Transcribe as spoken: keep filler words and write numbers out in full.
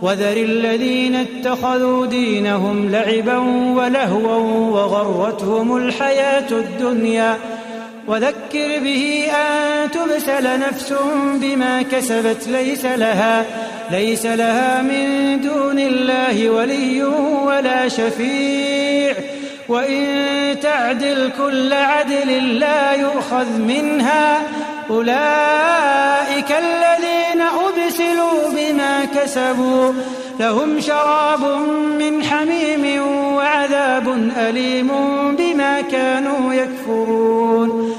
وذر الذين اتخذوا دينهم لعبا ولهوا وغرتهم الحياة الدنيا وذكر به أن تبسل نفس بما كسبت ليس لها, ليس لها من دون الله ولي ولا شفيع وإن تعدل كل عدل لا يؤخذ منها أولئك الذين أبسلوا بما كسبوا لهم شراب من حميم وعذاب أليم بما كانوا يكفرون